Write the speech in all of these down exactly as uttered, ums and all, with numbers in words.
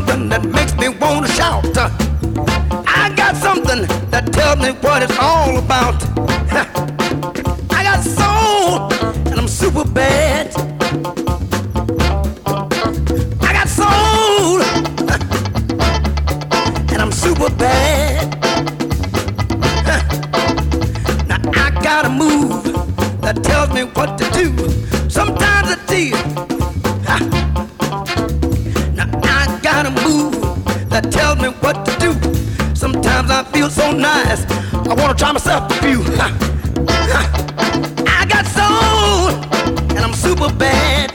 something that makes me want to shout. I got something that tells me what it's all about. I got soul and I'm super bad. I got soul and I'm super bad. Now I got a move that tells me what to do. Sometimes I tear. Now I got a move that tells me what to do. Sometimes I feel so nice, I wanna try myself a few. I got soul and I'm super bad.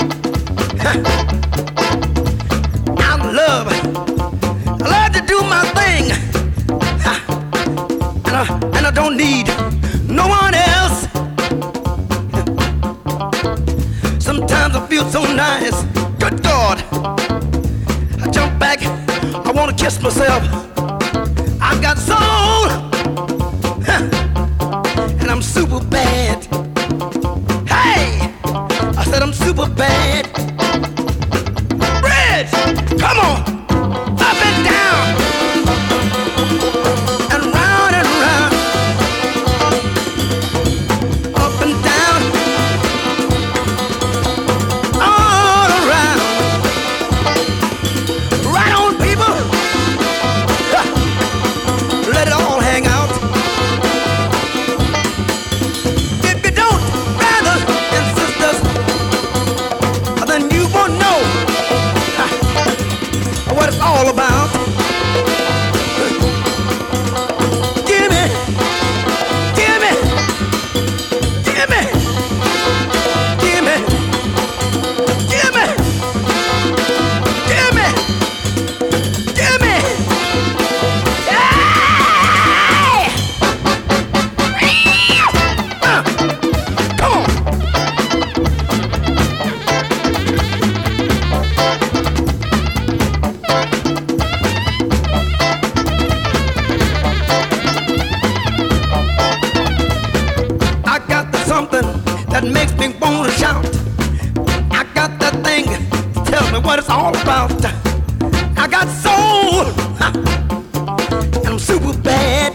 I love, I love to do my thing, and I, and I don't need no one else. Sometimes I feel so nice, good God, I jump back, I wanna kiss myself. I got soul, and I'm super bad. Hey, I said I'm super bad. Bridge, come on, up and down, and round and round, up and down, all around. Right on, people. Let it all hang out. If you don't, brothers and sisters, then you won't know what it's all about. Give me, give me, give me, give me, give me, give me, give me. Something that makes me wanna shout. I got that thing, tell me what it's all about. I got soul, and I'm super bad.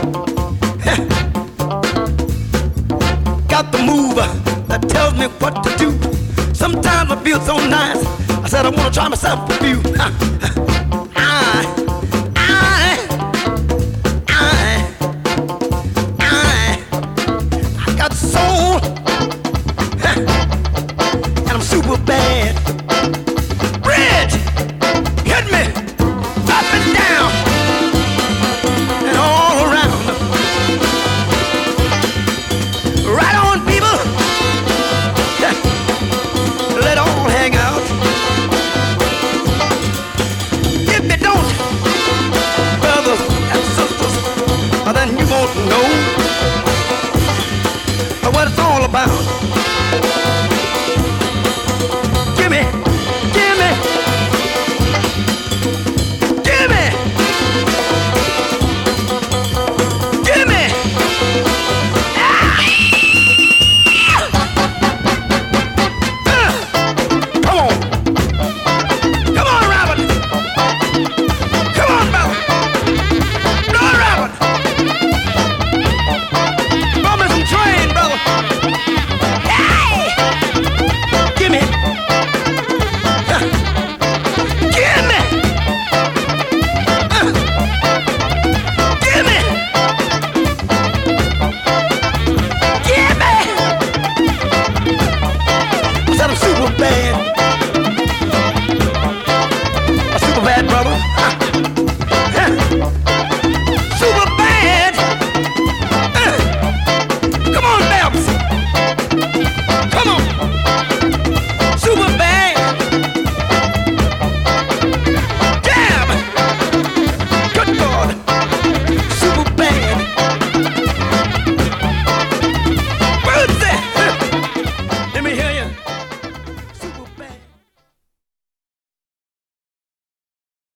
Got the move that tells me what to do. Sometimes I feel so nice, I said I wanna try myself a few.